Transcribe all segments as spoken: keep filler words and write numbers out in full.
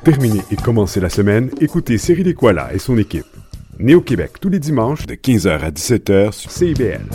terminer et commencer la semaine, écoutez Cyril Equala et son équipe. Né au Québec tous les dimanches de quinze heures à dix-sept heures sur C I B L.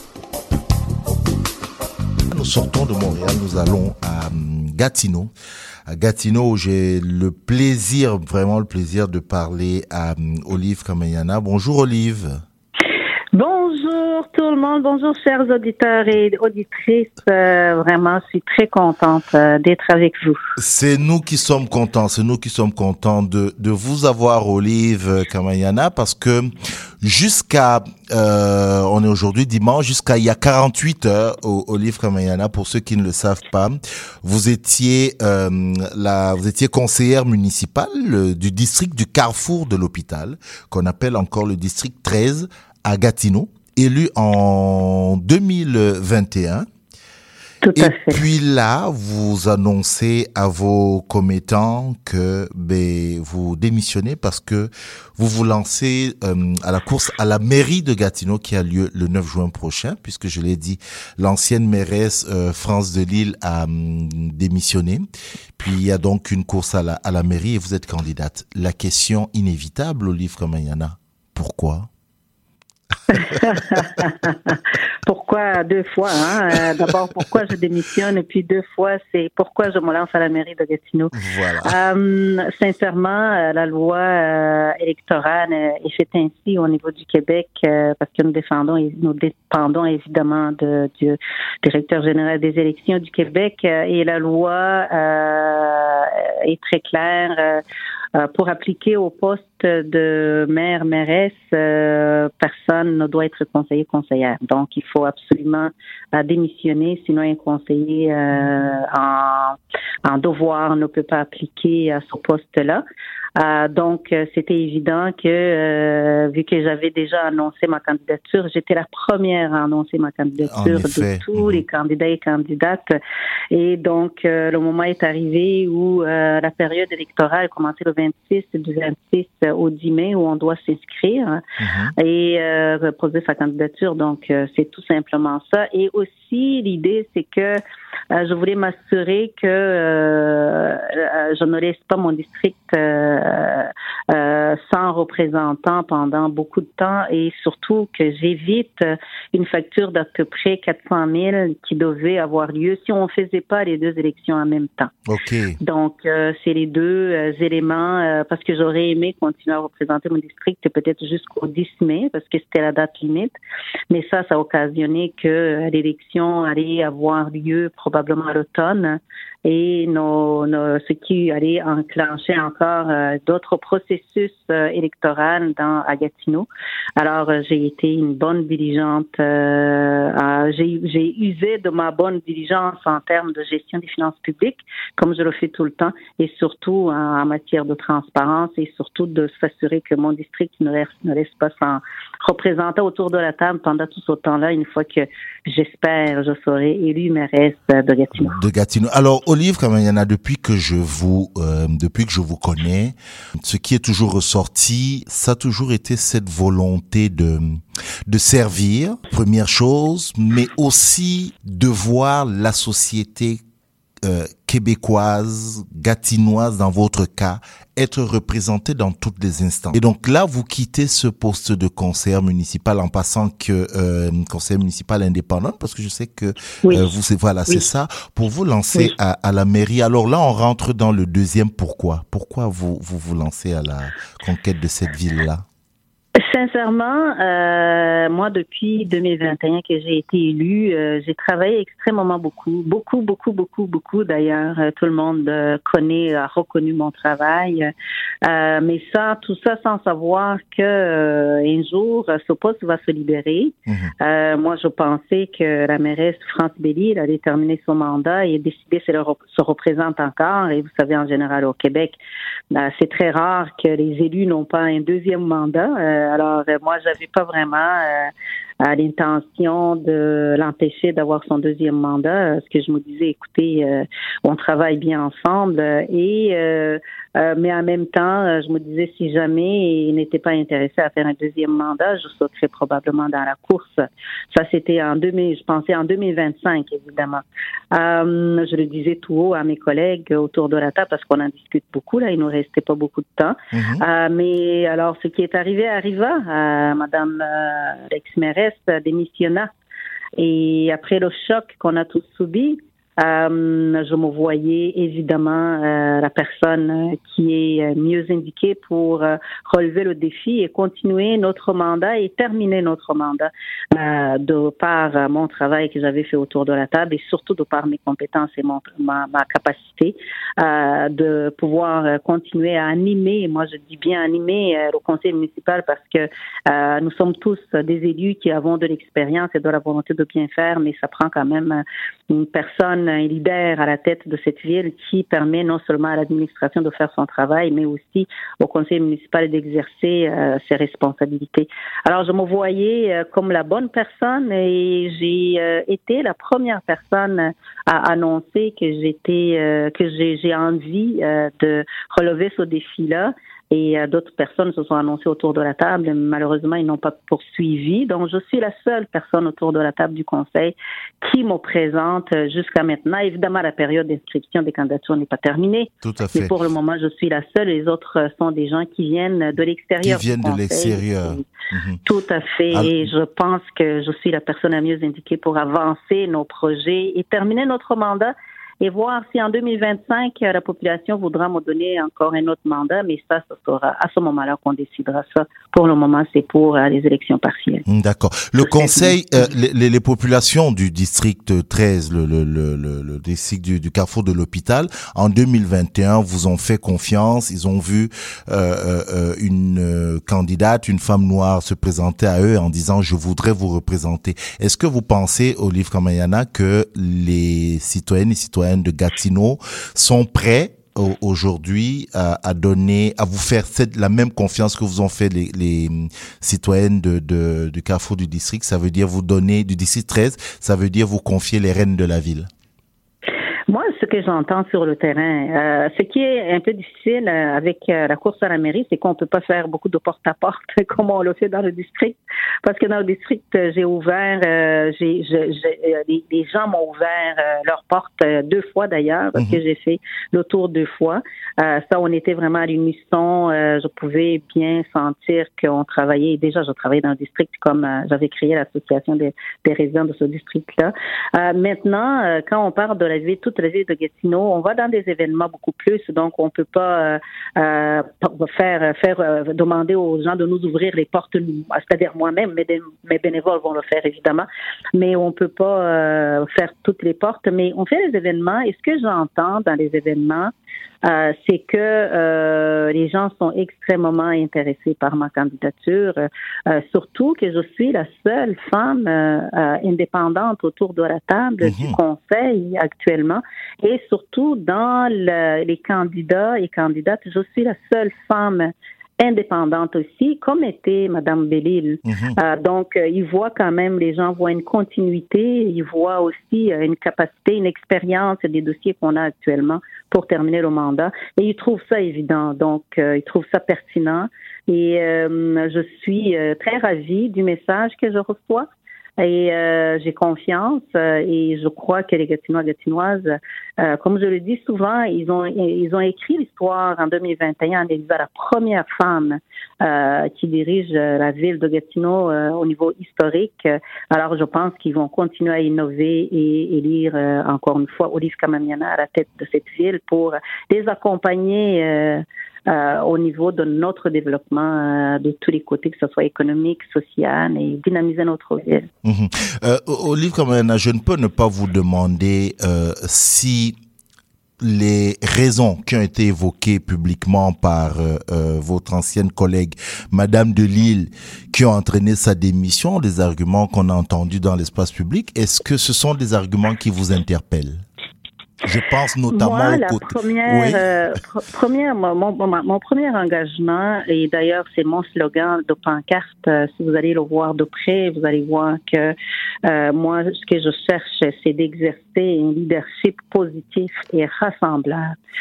Nous sortons de Montréal, nous allons à Gatineau. À Gatineau, où j'ai le plaisir, vraiment le plaisir de parler à Olive Kameyana. Bonjour Olive. Bonjour tout le monde, bonjour chers auditeurs et auditrices. Euh, vraiment, je suis très contente euh, d'être avec vous. C'est nous qui sommes contents, c'est nous qui sommes contents de, de vous avoir, Olive Kameyana, parce que jusqu'à, euh, on est aujourd'hui dimanche, jusqu'à il y a quarante-huit heures, Olive Kameyana, pour ceux qui ne le savent pas, vous étiez, euh, la, vous étiez conseillère municipale euh, du district du Carrefour de l'hôpital, qu'on appelle encore le district treize, à Gatineau, élu en deux mille vingt et un. Tout à et fait. Puis là, vous annoncez à vos commettants que ben, vous démissionnez parce que vous vous lancez euh, à la course à la mairie de Gatineau qui a lieu le neuf juin prochain, puisque je l'ai dit, l'ancienne mairesse euh, France Delisle a hum, démissionné. Puis il y a donc une course à la, à la mairie et vous êtes candidate. La question inévitable, Olive Kameyana, pourquoi ? Pourquoi deux fois, hein? Euh, d'abord, pourquoi je démissionne, et puis deux fois, c'est pourquoi je me lance à la mairie de Gatineau. Voilà. Euh, sincèrement, euh, la loi euh, électorale euh, est faite ainsi au niveau du Québec euh, parce que nous défendons, nous dépendons évidemment de, du directeur général des élections du Québec euh, et la loi euh, est très claire. Euh, Pour appliquer au poste de maire, mairesse, euh, personne ne doit être conseiller, conseillère. Donc, il faut absolument euh, démissionner, sinon un conseiller euh, en, en devoir ne peut pas appliquer à ce poste-là. Euh, donc, euh, c'était évident que, euh, vu que j'avais déjà annoncé ma candidature, j'étais la première à annoncer ma candidature de tous mmh. les candidats et candidates. Et donc, euh, le moment est arrivé où euh, la période électorale commençait le vingt-six, du vingt-six au dix mai, où on doit s'inscrire mmh. et euh, poser sa candidature. Donc, euh, c'est tout simplement ça. Et aussi, l'idée, c'est que euh, je voulais m'assurer que euh, je ne laisse pas mon district euh, euh, sans représentant pendant beaucoup de temps et surtout que j'évite une facture d'à peu près quatre cent mille qui devait avoir lieu si on ne faisait pas les deux élections en même temps. Okay. Donc, euh, c'est les deux euh, éléments euh, parce que j'aurais aimé continuer à représenter mon district peut-être jusqu'au dix mai parce que c'était la date limite. Mais ça, ça a occasionné que euh, l'élection allait avoir lieu probablement à l'automne et nos, nos, ce qui allait enclencher encore euh, d'autres processus euh, électoraux dans à Gatineau. Alors, euh, j'ai été une bonne diligente. Euh, à, j'ai, j'ai usé de ma bonne diligence en termes de gestion des finances publiques, comme je le fais tout le temps, et surtout en, en matière de transparence et surtout de s'assurer que mon district ne laisse, ne laisse pas son représentant autour de la table pendant tout ce temps-là, une fois que j'espère je serai élue mairesse de Gatineau. De Gatineau. Alors, Olive Kameyana, depuis que je vous, euh, depuis que je vous connais, ce qui est toujours ressorti, ça a toujours été cette volonté de, de servir, première chose, mais aussi de voir la société euh, québécoise, gatinoise dans votre cas, être représentée dans toutes les instances. Et donc là, vous quittez ce poste de conseillère municipal en passant que euh, conseillère municipal indépendante, parce que je sais que oui. euh, vous, c'est voilà, oui. c'est ça, pour vous lancer oui. à, à la mairie. Alors là, on rentre dans le deuxième pourquoi. Pourquoi vous vous vous lancez à la conquête de cette ville-là? Sincèrement, euh, moi, depuis deux mille vingt et un que j'ai été élue, euh, j'ai travaillé extrêmement beaucoup, beaucoup, beaucoup, beaucoup, beaucoup. D'ailleurs, euh, tout le monde euh, connaît, a reconnu mon travail. Euh, mais ça, tout ça sans savoir que euh, un jour, ce poste va se libérer. Mmh. Euh, moi, je pensais que la mairesse France Delisle allait terminer son mandat et décider si elle se représente encore. Et vous savez, en général, au Québec, euh, c'est très rare que les élus n'ont pas un deuxième mandat. Euh, alors, euh, moi, j'avais pas vraiment euh, à l'intention de l'empêcher d'avoir son deuxième mandat, parce que je me disais, écoutez, euh, on travaille bien ensemble et euh, Euh, mais en même temps, euh, je me disais, si jamais il n'était pas intéressé à faire un deuxième mandat, je sauterais probablement dans la course. Ça, c'était en deux mille, je pensais en deux mille vingt-cinq, évidemment. Euh, je le disais tout haut à mes collègues autour de la table parce qu'on en discute beaucoup. Là, il nous restait pas beaucoup de temps. Mm-hmm. Euh, mais alors, ce qui est arrivé arriva. Euh, Madame euh, l'ex-mairesse démissionna. Et après le choc qu'on a tous subi, Euh, je me voyais évidemment euh, la personne qui est mieux indiquée pour euh, relever le défi et continuer notre mandat et terminer notre mandat euh, de par mon travail que j'avais fait autour de la table et surtout de par mes compétences et mon, ma, ma capacité euh, de pouvoir continuer à animer, moi je dis bien animer euh, le conseil municipal parce que euh, nous sommes tous des élus qui avons de l'expérience et de la volonté de bien faire, mais ça prend quand même une personne, un leader à la tête de cette ville qui permet non seulement à l'administration de faire son travail, mais aussi au conseil municipal d'exercer euh, ses responsabilités. Alors, je me voyais euh, comme la bonne personne et j'ai euh, été la première personne à annoncer que j'étais, euh, que j'ai, j'ai envie euh, de relever ce défi-là. Et euh, d'autres personnes se sont annoncées autour de la table. Malheureusement, ils n'ont pas poursuivi. Donc, je suis la seule personne autour de la table du conseil qui me présente jusqu'à maintenant. Évidemment, la période d'inscription des candidatures n'est pas terminée. Tout à fait. Mais pour le moment, je suis la seule. Les autres sont des gens qui viennent de l'extérieur. Qui viennent de l'extérieur. Mm-hmm. Tout à fait. Alors, et je pense que je suis la personne la mieux indiquée pour avancer nos projets et terminer notre mandat. Et voir si en deux mille vingt-cinq, la population voudra me donner encore un autre mandat, mais ça, ce sera à ce moment-là qu'on décidera ça. Pour le moment, c'est pour euh, les élections partielles. D'accord. Le Tout conseil, euh, les, les populations du district treize, le, le, le, le, le district du, du carrefour de l'hôpital, en deux mille vingt et un, vous ont fait confiance. Ils ont vu euh, euh, une euh, candidate, une femme noire se présenter à eux en disant « Je voudrais vous représenter ». Est-ce que vous pensez, Olive Kamayana, que les citoyennes et citoyens de Gatineau sont prêts aujourd'hui à, à donner, à vous faire cette, la même confiance que vous ont fait les, les citoyennes de, de, du carrefour du district? Ça veut dire vous donner, du district treize, ça veut dire vous confier les rênes de la ville. Moi, ce que j'entends sur le terrain, euh, ce qui est un peu difficile euh, avec euh, la course à la mairie, c'est qu'on ne peut pas faire beaucoup de porte-à-porte comme on le fait dans le district. Parce que dans le district, euh, j'ai ouvert, euh, j'ai, je, je, euh, les, les gens m'ont ouvert euh, leurs portes euh, deux fois d'ailleurs, parce mmh. que j'ai fait le tour deux fois. Euh, ça, on était vraiment à l'unisson. Euh, je pouvais bien sentir qu'on travaillait. Déjà, je travaillais dans le district comme euh, j'avais créé l'association des, des résidents de ce district-là. Euh, maintenant, euh, quand on parle de la ville, toute la ville de Gatineau, on va dans des événements beaucoup plus, donc on peut pas euh, euh, faire faire euh, demander aux gens de nous ouvrir les portes, c'est-à-dire moi-même, mes, mes bénévoles vont le faire évidemment, mais on peut pas euh, faire toutes les portes, mais on fait les événements. Et ce que j'entends dans les événements, Euh, c'est que euh, les gens sont extrêmement intéressés par ma candidature, euh, surtout que je suis la seule femme euh, euh, indépendante autour de la table mmh. du conseil actuellement, et surtout dans le, les candidats et candidates, je suis la seule femme indépendante aussi, comme était Madame Bellil. Mmh. Euh, donc, euh, ils voient quand même, les gens voient une continuité, ils voient aussi euh, une capacité, une expérience des dossiers qu'on a actuellement pour terminer le mandat. Et ils trouvent ça évident, donc euh, ils trouvent ça pertinent. Et euh, je suis euh, très ravie du message que je reçois. Et euh, j'ai confiance euh, et je crois que les Gatinois et Gatinoises, euh, comme je le dis souvent, ils ont ils ont écrit l'histoire en deux mille vingt et un en élisant la première femme euh, qui dirige la ville de Gatineau euh, au niveau historique. Alors je pense qu'ils vont continuer à innover et élire euh, encore une fois Olive Kamayana à la tête de cette ville pour les accompagner euh, Euh, au niveau de notre développement euh, de tous les côtés, que ce soit économique, social, et dynamiser notre ville. Mmh. Euh, Olive Kamayana, je ne peux ne pas vous demander euh, si les raisons qui ont été évoquées publiquement par euh, euh, votre ancienne collègue, Madame Delille, qui ont entraîné sa démission, des arguments qu'on a entendus dans l'espace public, est-ce que ce sont des arguments qui vous interpellent? Je pense notamment Moi, au la côté... première, oui. euh, pr- première mon, mon, mon premier engagement, et d'ailleurs c'est mon slogan de pancarte, euh, si vous allez le voir de près, vous allez voir que euh, moi, ce que je cherche, c'est d'exercer un leadership positif et rassembleur.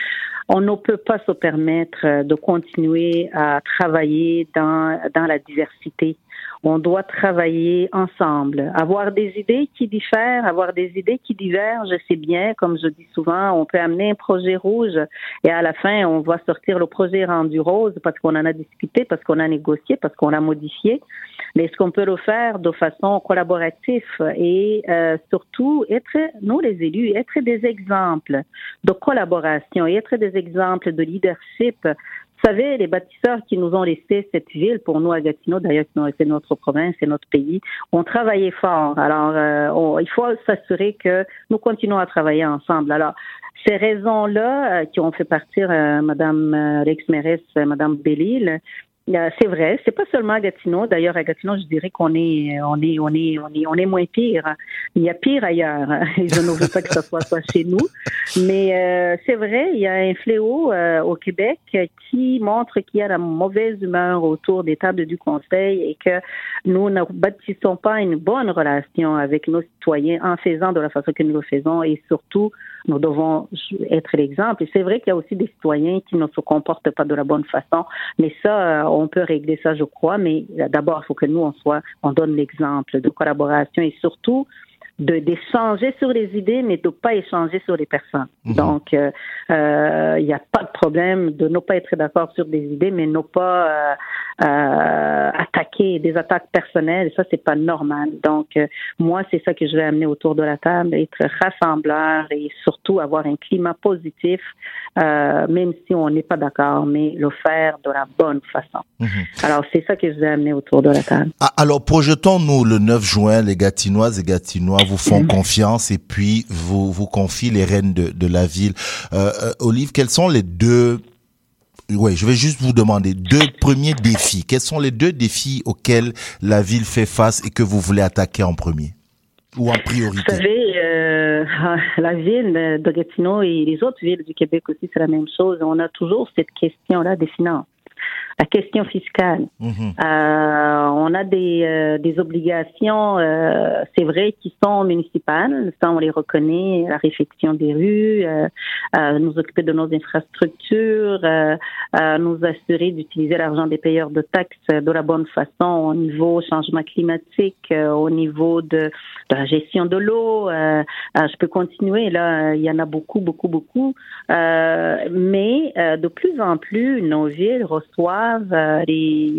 on ne peut pas se permettre de continuer à travailler dans, dans la diversité. On doit travailler ensemble, avoir des idées qui diffèrent, avoir des idées qui divergent, c'est bien. Comme je dis souvent, on peut amener un projet rouge et à la fin, on va sortir le projet rendu rose parce qu'on en a discuté, parce qu'on a négocié, parce qu'on l'a modifié. Mais est-ce qu'on peut le faire de façon collaborative et euh, surtout être, nous les élus, être des exemples de collaboration, être des exemples de leadership. Vous savez, les bâtisseurs qui nous ont laissé cette ville, pour nous à Gatineau, d'ailleurs, qui ont été notre province et notre pays, ont travaillé fort. Alors, euh, on, il faut s'assurer que nous continuons à travailler ensemble. Alors, ces raisons-là euh, qui ont fait partir euh, Madame euh, l'ex-mairesse, euh, Madame Bellil, Euh, c'est vrai, c'est pas seulement à Gatineau. D'ailleurs, à Gatineau, je dirais qu'on est, on est, on est, on est, on est moins pire. Il y a pire ailleurs. Je ne veux pas que ça soit ça chez nous, mais euh, c'est vrai, il y a un fléau euh, au Québec qui montre qu'il y a la mauvaise humeur autour des tables du Conseil et que nous ne bâtissons pas une bonne relation avec nos citoyens en faisant de la façon que nous le faisons et surtout, nous devons être l'exemple. Et c'est vrai qu'il y a aussi des citoyens qui ne se comportent pas de la bonne façon, mais ça, on peut régler ça, je crois. Mais d'abord, il faut que nous, on soit, on donne l'exemple de collaboration et surtout de d'échanger sur les idées, mais de ne pas échanger sur les personnes. Mmh. Donc, il euh, n'y euh, a pas de problème de ne pas être d'accord sur des idées, mais ne pas euh, euh, attaquer des attaques personnelles. Ça, c'est pas normal. Donc, euh, moi, c'est ça que je vais amener autour de la table, être rassembleur et surtout avoir un climat positif, euh, même si on n'est pas d'accord, mais le faire de la bonne façon. Mmh. Alors, c'est ça que je vais amener autour de la table. Alors, projetons-nous le neuf juin, les Gatinoises et Gatinois vous font mmh. confiance et puis vous vous confient les rênes de, de la ville. Euh, euh, Olive, quels sont les deux... Ouais, je vais juste vous demander deux premiers défis. Quels sont les deux défis auxquels la ville fait face et que vous voulez attaquer en premier ou en priorité? Vous savez, euh, la ville de Gatineau et les autres villes du Québec aussi, c'est la même chose. On a toujours cette question-là des finances. La question fiscale. Mmh. Euh, on a des, euh, des obligations, euh, c'est vrai, qui sont municipales. Ça, on les reconnaît. La réfection des rues, euh, euh, nous occuper de nos infrastructures, euh, euh, nous assurer d'utiliser l'argent des payeurs de taxes de la bonne façon au niveau changement climatique, euh, au niveau de, de la gestion de l'eau. Euh, euh, je peux continuer. Là, il y en a beaucoup, beaucoup, beaucoup. Euh, mais euh, de plus en plus, nos villes reçoivent Les,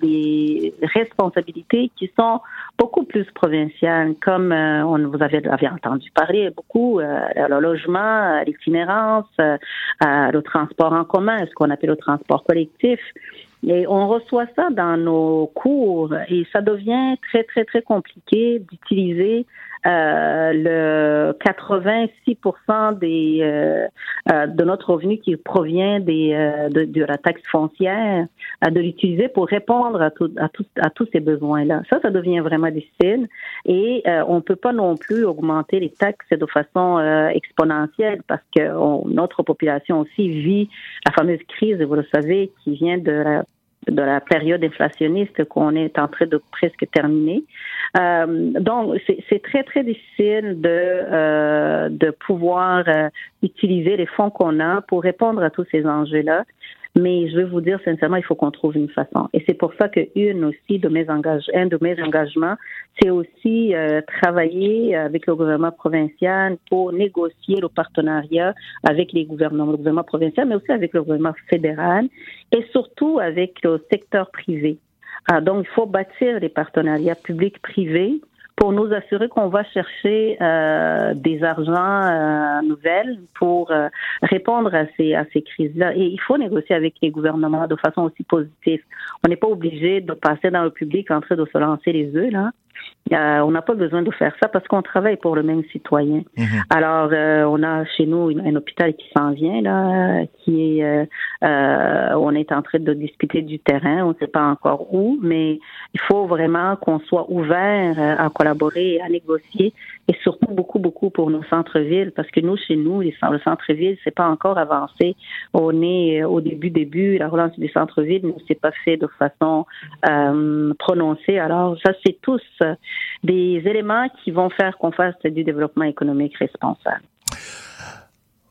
les responsabilités qui sont beaucoup plus provinciales, comme euh, on vous avez, avez entendu parler beaucoup, euh, le logement, l'itinérance, euh, le transport en commun, ce qu'on appelle le transport collectif. Et on reçoit ça dans nos cours et ça devient très, très, très compliqué d'utiliser euh, le quatre-vingt-six pour cent des, euh, euh, de notre revenu qui provient des, euh, de, de la taxe foncière, euh, de l'utiliser pour répondre à, tout, à, tout, à tous ces besoins-là. Ça, ça devient vraiment difficile et euh, on ne peut pas non plus augmenter les taxes de façon euh, exponentielle parce que on, notre population aussi vit la fameuse crise, vous le savez, qui vient de la de la période inflationniste qu'on est en train de presque terminer. Euh, donc, c'est, c'est très, très difficile de, euh, de pouvoir euh, utiliser les fonds qu'on a pour répondre à tous ces enjeux-là. Mais je vais vous dire sincèrement, il faut qu'on trouve une façon. Et c'est pour ça que une aussi de mes engage, un de mes engagements, c'est aussi euh, travailler avec le gouvernement provincial pour négocier le partenariat avec les gouvernements, le gouvernement provincial, mais aussi avec le gouvernement fédéral et surtout avec le secteur privé. Ah, donc, il faut bâtir des partenariats publics-privés pour nous assurer qu'on va chercher euh, des argents euh, nouvelles pour euh, répondre à ces à ces crises-là. Et il faut négocier avec les gouvernements de façon aussi positive. On n'est pas obligé de passer dans le public en train de se lancer les œufs, là. Euh, on n'a pas besoin de faire ça parce qu'on travaille pour le même citoyen. Mmh. Alors, euh, on a chez nous un hôpital qui s'en vient, là, qui est, euh, euh, on est en train de discuter du terrain, on ne sait pas encore où, mais il faut vraiment qu'on soit ouvert à collaborer, à négocier, et surtout beaucoup, beaucoup pour nos centres-villes, parce que nous, chez nous, les, le centre-ville, c'est pas encore avancé. On est au début, début, la relance du centre-ville ne s'est pas fait de façon euh, prononcée. Alors, ça, c'est tous des éléments qui vont faire qu'on fasse du développement économique responsable.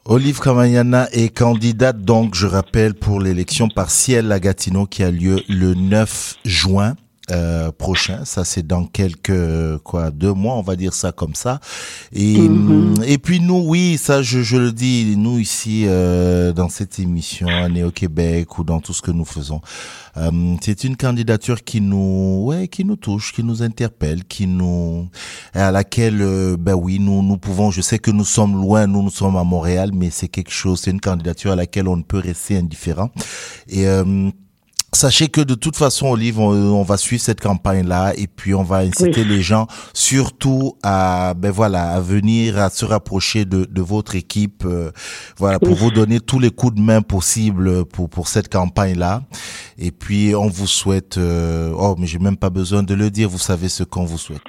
Olive Kamanyana est candidate, donc, je rappelle, pour l'élection partielle à Gatineau qui a lieu le neuf juin. Euh, prochain, ça c'est dans quelques quoi deux mois, on va dire ça comme ça. Et mm-hmm. et puis nous, oui, ça je je le dis, nous ici euh, dans cette émission à Néo-Québec ou dans tout ce que nous faisons, euh, c'est une candidature qui nous ouais qui nous touche, qui nous interpelle, qui nous à laquelle euh, ben oui nous nous pouvons. Je sais que nous sommes loin, nous nous sommes à Montréal, mais c'est quelque chose, c'est une candidature à laquelle on ne peut rester indifférent. Et euh, sachez que de toute façon, Olive, on, on va suivre cette campagne-là et puis on va inciter oui. les gens surtout à, ben voilà, à venir, à se rapprocher de, de votre équipe, euh, voilà, pour oui. vous donner tous les coups de main possibles pour pour cette campagne-là. Et puis on vous souhaite, euh, oh, mais j'ai même pas besoin de le dire, vous savez ce qu'on vous souhaite.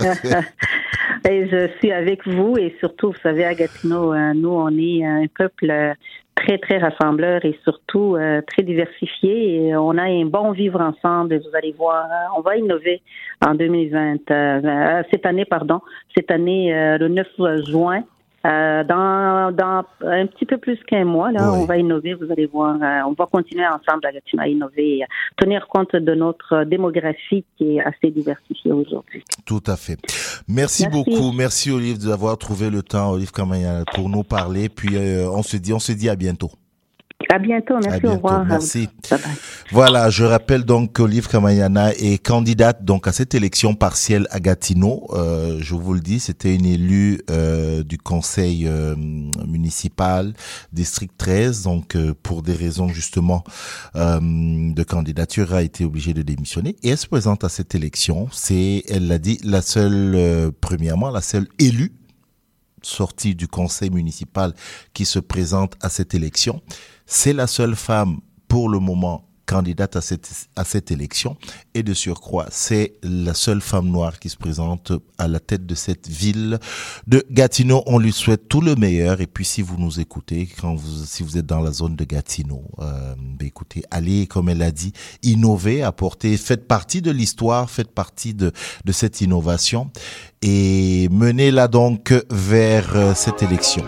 Et je suis avec vous et surtout, vous savez, à Gatineau, euh, nous, on est un peuple euh, très, très rassembleur et surtout euh, très diversifié. Et on a un bon vivre ensemble. Vous allez voir, euh, on va innover en deux mille vingt, euh, cette année, pardon, cette année, euh, le neuf juin. Euh, dans, dans un petit peu plus qu'un mois, là, oui. on va innover, vous allez voir. Euh, on va continuer ensemble à Gatineau à innover, à tenir compte de notre démographie qui est assez diversifiée aujourd'hui. Tout à fait. Merci, Merci. beaucoup. Merci, Olive, d'avoir trouvé le temps, Olive Kamanyana, pour nous parler. Puis, euh, on se dit, on se dit à bientôt. À bientôt, merci, à bientôt. Au revoir. Merci. Bye bye. Voilà, je rappelle donc qu'Olive Kamanyana est candidate donc à cette élection partielle à Gatineau. Euh, je vous le dis, c'était une élue euh, du conseil euh, municipal district treize, donc euh, pour des raisons justement euh, de candidature a été obligée de démissionner et elle se présente à cette élection. C'est, elle l'a dit, la seule euh, premièrement la seule élue sortie du conseil municipal qui se présente à cette élection. C'est la seule femme, pour le moment, candidate à cette, à cette élection. Et de surcroît, c'est la seule femme noire qui se présente à la tête de cette ville de Gatineau. On lui souhaite tout le meilleur. Et puis, si vous nous écoutez, quand vous, si vous êtes dans la zone de Gatineau, euh, ben écoutez, allez, comme elle a dit, innover, apporter, faites partie de l'histoire, faites partie de, de cette innovation et menez-la donc vers euh, cette élection.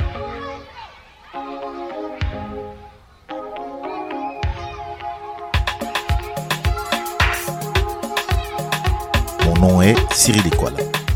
Mon nom est Cyril Ekwala.